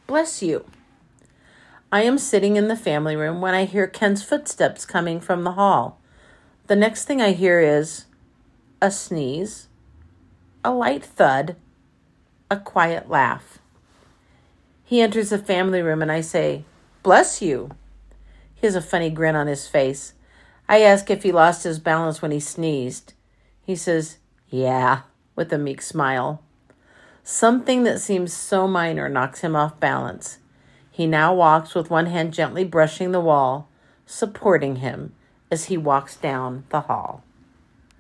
Bless you. I am sitting in the family room when I hear Ken's footsteps coming from the hall. The next thing I hear is a sneeze, a light thud, a quiet laugh. He enters the family room and I say, "Bless you." He has a funny grin on his face. I ask if he lost his balance when he sneezed. He says, "Yeah," with a meek smile. Something that seems so minor knocks him off balance. He now walks with one hand gently brushing the wall, supporting him as he walks down the hall.